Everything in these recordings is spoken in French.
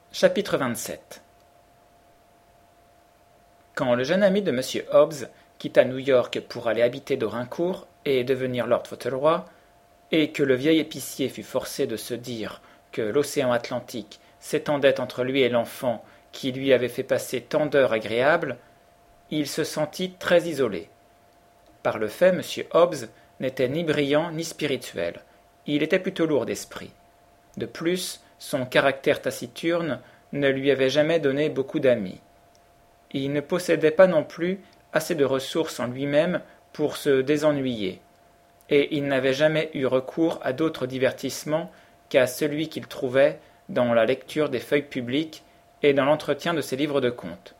Chapitre 27. Quand le jeune ami de M. Hobbs quitta New York pour aller habiter Dorincourt et devenir Lord Fauntleroy, et que le vieil épicier fut forcé de se dire que l'océan Atlantique s'étendait entre lui et l'enfant qui lui avait fait passer tant d'heures agréables, il se sentit très isolé. Par le fait, M. Hobbs n'était ni brillant ni spirituel, il était plutôt lourd d'esprit. De plus, son caractère taciturne ne lui avait jamais donné beaucoup d'amis. Il ne possédait pas non plus assez de ressources en lui-même pour se désennuyer, et il n'avait jamais eu recours à d'autres divertissements qu'à celui qu'il trouvait dans la lecture des feuilles publiques et dans l'entretien de ses livres de contes.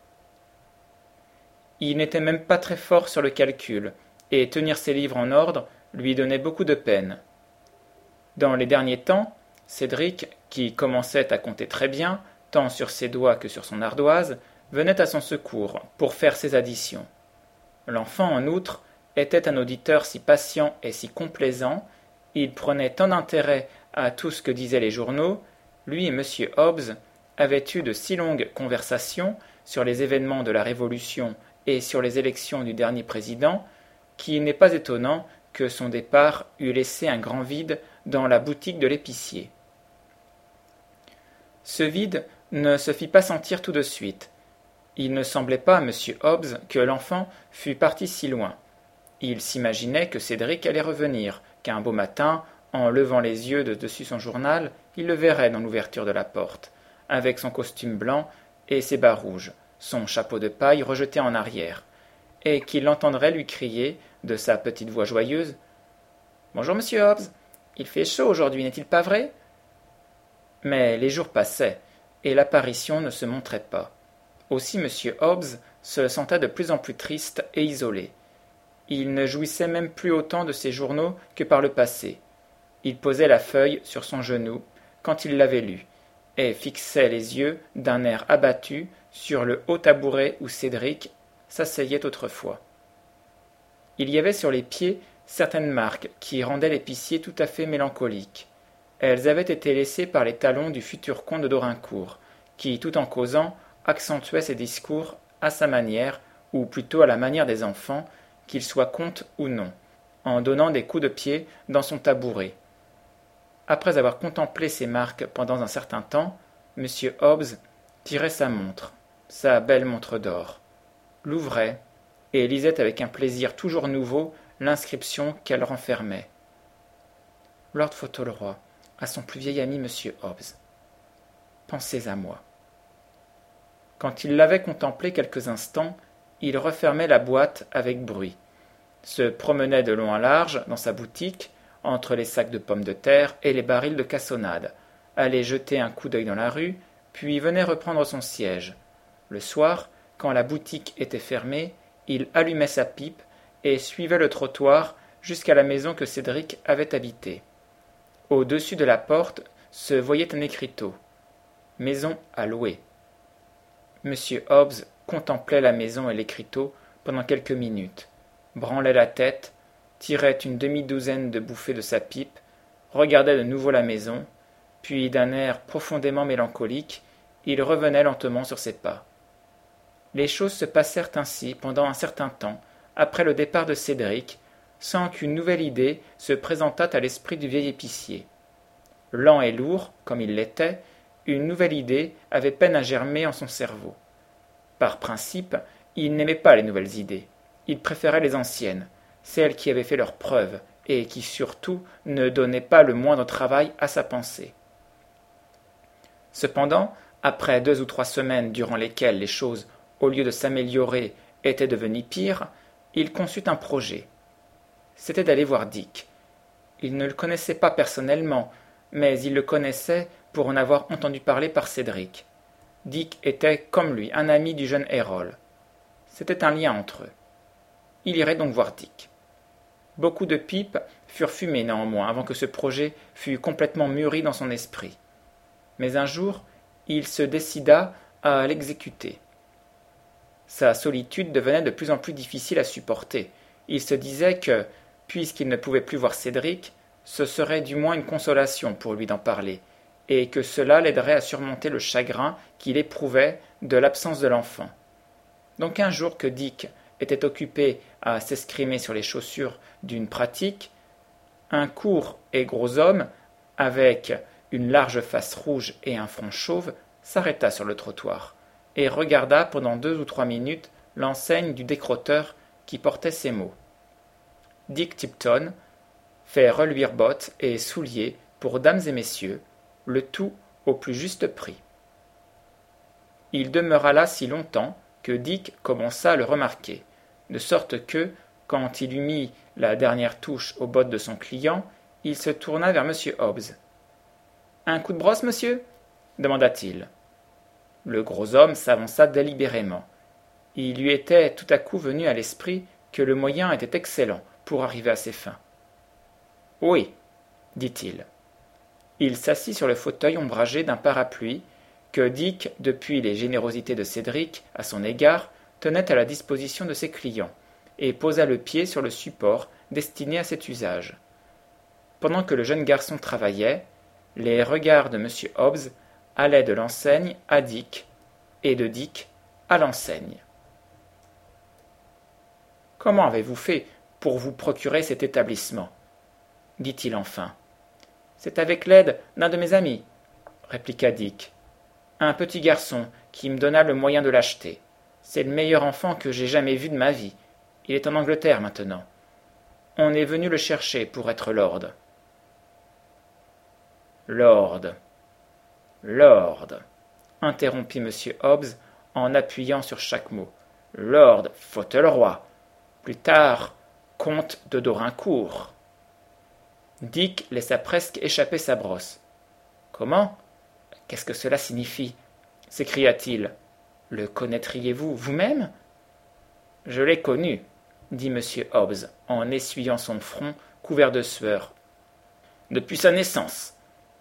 Il n'était même pas très fort sur le calcul, et tenir ses livres en ordre lui donnait beaucoup de peine. Dans les derniers temps, Cédric, qui commençait à compter très bien, tant sur ses doigts que sur son ardoise, venait à son secours pour faire ses additions. L'enfant, en outre, était un auditeur si patient et si complaisant, il prenait tant d'intérêt à tout ce que disaient les journaux, lui et M. Hobbs avaient eu de si longues conversations sur les événements de la Révolution et sur les élections du dernier président, qu'il n'est pas étonnant que son départ eût laissé un grand vide dans la boutique de l'épicier. Ce vide ne se fit pas sentir tout de suite. Il ne semblait pas à M. Hobbs que l'enfant fût parti si loin. Il s'imaginait que Cédric allait revenir, qu'un beau matin, en levant les yeux de dessus son journal, il le verrait dans l'ouverture de la porte, avec son costume blanc et ses bas rouges, son chapeau de paille rejeté en arrière, et qu'il l'entendrait lui crier, de sa petite voix joyeuse, « Bonjour, monsieur Hobbs, il fait chaud aujourd'hui, n'est-il pas vrai ?» Mais les jours passaient, et l'apparition ne se montrait pas. Aussi M. Hobbs se sentait de plus en plus triste et isolé. Il ne jouissait même plus autant de ses journaux que par le passé. Il posait la feuille sur son genou quand il l'avait lue, et fixait les yeux d'un air abattu sur le haut tabouret où Cédric s'asseyait autrefois. Il y avait sur les pieds certaines marques qui rendaient l'épicier tout à fait mélancolique. Elles avaient été laissées par les talons du futur comte de Dorincourt, qui, tout en causant, accentuait ses discours à sa manière, ou plutôt à la manière des enfants, qu'ils soient comtes ou non, en donnant des coups de pied dans son tabouret. Après avoir contemplé ces marques pendant un certain temps, M. Hobbs tirait sa montre, sa belle montre d'or, l'ouvrait, et lisait avec un plaisir toujours nouveau l'inscription qu'elle renfermait. Lord Fauntleroy, à son plus vieil ami M. Hobbs. Pensez à moi. Quand il l'avait contemplé quelques instants, il refermait la boîte avec bruit, se promenait de long en large dans sa boutique, entre les sacs de pommes de terre et les barils de cassonade, allait jeter un coup d'œil dans la rue, puis venait reprendre son siège. Le soir, quand la boutique était fermée, il allumait sa pipe et suivait le trottoir jusqu'à la maison que Cédric avait habitée. Au-dessus de la porte se voyait un écriteau. « Maison à louer ». M. Hobbs contemplait la maison et l'écriteau pendant quelques minutes, branlait la tête, tirait une demi-douzaine de bouffées de sa pipe, regardait de nouveau la maison, puis d'un air profondément mélancolique, il revenait lentement sur ses pas. Les choses se passèrent ainsi pendant un certain temps, après le départ de Cédric, sans qu'une nouvelle idée se présentât à l'esprit du vieil épicier. Lent et lourd, comme il l'était, une nouvelle idée avait peine à germer en son cerveau. Par principe, il n'aimait pas les nouvelles idées. Il préférait les anciennes, celles qui avaient fait leurs preuves, et qui surtout ne donnaient pas le moindre travail à sa pensée. Cependant, après 2 ou 3 semaines durant lesquelles les choses, au lieu de s'améliorer, étaient devenues pires, il conçut un projet. C'était d'aller voir Dick. Il ne le connaissait pas personnellement, mais il le connaissait pour en avoir entendu parler par Cédric. Dick était, comme lui, un ami du jeune Errol. C'était un lien entre eux. Il irait donc voir Dick. Beaucoup de pipes furent fumées néanmoins avant que ce projet fût complètement mûri dans son esprit. Mais un jour, il se décida à l'exécuter. Sa solitude devenait de plus en plus difficile à supporter. Il se disait que, puisqu'il ne pouvait plus voir Cédric, ce serait du moins une consolation pour lui d'en parler, et que cela l'aiderait à surmonter le chagrin qu'il éprouvait de l'absence de l'enfant. Donc un jour que Dick était occupé à s'escrimer sur les chaussures d'une pratique, un court et gros homme, avec une large face rouge et un front chauve, s'arrêta sur le trottoir et regarda pendant 2 ou 3 minutes l'enseigne du décrotteur qui portait ces mots. Dick Tipton fait reluire bottes et souliers pour dames et messieurs, le tout au plus juste prix. Il demeura là si longtemps que Dick commença à le remarquer, de sorte que, quand il eut mis la dernière touche aux bottes de son client, il se tourna vers M. Hobbs. « Un coup de brosse, monsieur » demanda-t-il. Le gros homme s'avança délibérément. Il lui était tout à coup venu à l'esprit que le moyen était excellent pour arriver à ses fins. « Oui, » dit-il. Il s'assit sur le fauteuil ombragé d'un parapluie que Dick, depuis les générosités de Cédric à son égard, tenait à la disposition de ses clients, et posa le pied sur le support destiné à cet usage. Pendant que le jeune garçon travaillait, les regards de M. Hobbs allaient de l'enseigne à Dick, et de Dick à l'enseigne. « Comment avez-vous fait pour vous procurer cet établissement » dit-il enfin. « C'est avec l'aide d'un de mes amis, » répliqua Dick. « Un petit garçon qui me donna le moyen de l'acheter. C'est le meilleur enfant que j'ai jamais vu de ma vie. Il est en Angleterre maintenant. On est venu le chercher pour être lord. » Lord, lord, interrompit M. Hobbs en appuyant sur chaque mot. Lord Fautelroy, plus tard comte de Dorincourt. Dick laissa presque échapper sa brosse. Comment ? Qu'est-ce que cela signifie ? S'écria-t-il. Le connaîtriez-vous vous-même ? Je l'ai connu, dit M. Hobbs en essuyant son front couvert de sueur. Depuis sa naissance.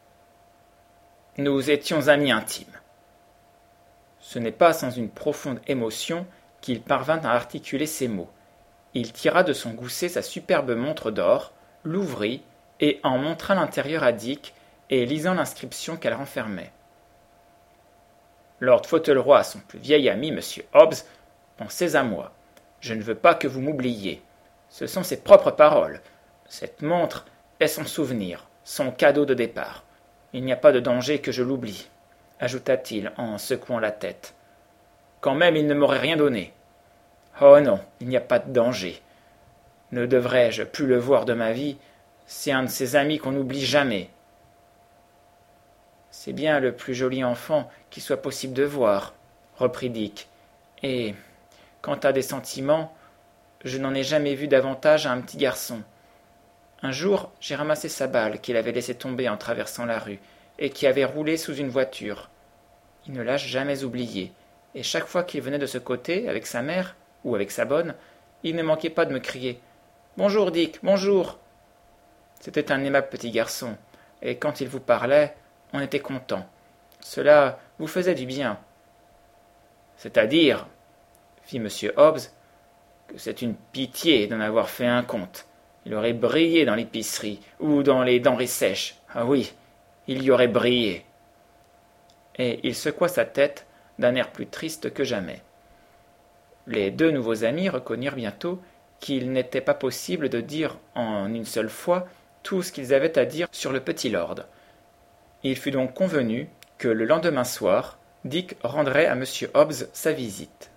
Nous étions amis intimes. Ce n'est pas sans une profonde émotion qu'il parvint à articuler ces mots. Il tira de son gousset sa superbe montre d'or, l'ouvrit et en montra l'intérieur à Dick et lisant l'inscription qu'elle renfermait. Lord Fautelroy, son plus vieil ami, M. Hobbs, pensez à moi. Je ne veux pas que vous m'oubliez. Ce sont ses propres paroles. Cette montre est son souvenir, son cadeau de départ. Il n'y a pas de danger que je l'oublie, ajouta-t-il en secouant la tête. Quand même il ne m'aurait rien donné. Oh non, il n'y a pas de danger. Ne devrais-je plus le voir de ma vie, c'est un de ces amis qu'on n'oublie jamais. C'est bien le plus joli enfant qu'il soit possible de voir, reprit Dick. Et, quant à des sentiments, je n'en ai jamais vu davantage à un petit garçon. Un jour, j'ai ramassé sa balle qu'il avait laissée tomber en traversant la rue et qui avait roulé sous une voiture. Il ne l'a jamais oublié, et chaque fois qu'il venait de ce côté, avec sa mère ou avec sa bonne, il ne manquait pas de me crier « Bonjour, Dick, bonjour !» C'était un aimable petit garçon, et quand il vous parlait, on était content. Cela vous faisait du bien. C'est-à-dire, fit M. Hobbs, que c'est une pitié d'en avoir fait un conte. Il aurait brillé dans l'épicerie ou dans les denrées sèches. Ah oui, il y aurait brillé. Et il secoua sa tête d'un air plus triste que jamais. Les 2 nouveaux amis reconnurent bientôt qu'il n'était pas possible de dire en une seule fois tout ce qu'ils avaient à dire sur le petit lord. Il fut donc convenu que le lendemain soir, Dick rendrait à M. Hobbs sa visite.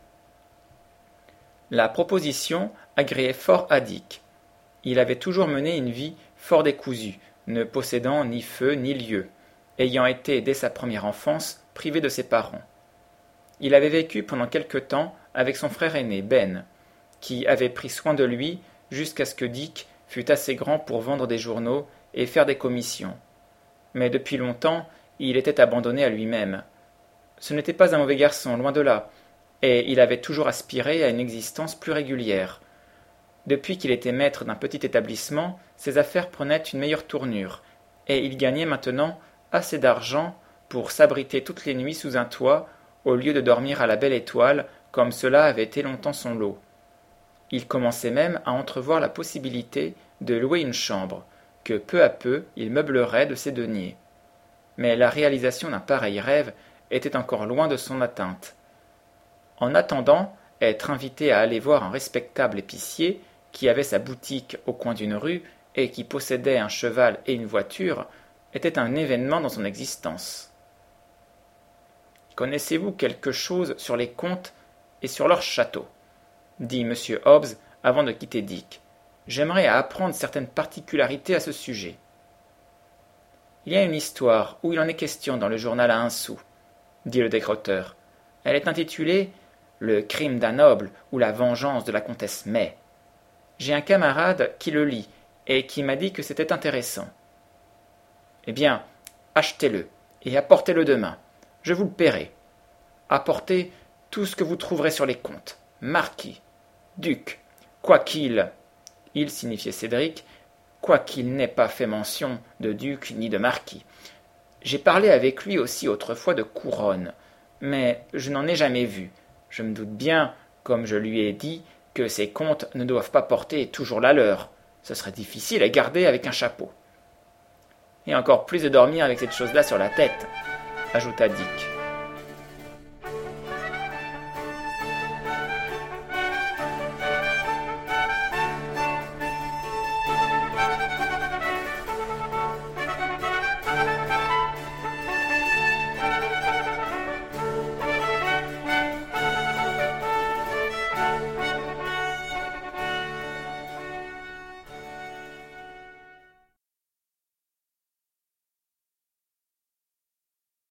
La proposition agréait fort à Dick. Il avait toujours mené une vie fort décousue, ne possédant ni feu ni lieu, ayant été dès sa première enfance privé de ses parents. Il avait vécu pendant quelque temps avec son frère aîné, Ben, qui avait pris soin de lui jusqu'à ce que Dick fût assez grand pour vendre des journaux et faire des commissions. Mais depuis longtemps, il était abandonné à lui-même. Ce n'était pas un mauvais garçon, loin de là, et il avait toujours aspiré à une existence plus régulière. Depuis qu'il était maître d'un petit établissement, ses affaires prenaient une meilleure tournure, et il gagnait maintenant assez d'argent pour s'abriter toutes les nuits sous un toit, au lieu de dormir à la belle étoile, comme cela avait été longtemps son lot. Il commençait même à entrevoir la possibilité de louer une chambre, que peu à peu il meublerait de ses deniers. mais la réalisation d'un pareil rêve était encore loin de son atteinte. En attendant, être invité à aller voir un respectable épicier qui avait sa boutique au coin d'une rue et qui possédait un cheval et une voiture était un événement dans son existence. « Connaissez-vous quelque chose sur les comtes et sur leur château ?» dit M. Hobbs avant de quitter Dick. « J'aimerais apprendre certaines particularités à ce sujet. » « Il y a une histoire où il en est question dans le journal à 1 sou, dit le décroteur. Elle est intitulée « Le crime d'un noble ou la vengeance de la comtesse May ». J'ai un camarade qui le lit et qui m'a dit que c'était intéressant. Eh bien, achetez-le et apportez-le demain. Je vous le paierai. Apportez tout ce que vous trouverez sur les comptes. Marquis, duc, quoiqu'il, il signifiait Cédric, quoiqu'il n'ait pas fait mention de duc ni de marquis. J'ai parlé avec lui aussi autrefois de couronne, mais je n'en ai jamais vu. Je me doute bien, comme je lui ai dit, que ces comtes ne doivent pas porter toujours la leur. Ce serait difficile à garder avec un chapeau. Et encore plus de dormir avec cette chose-là sur la tête, ajouta Dick.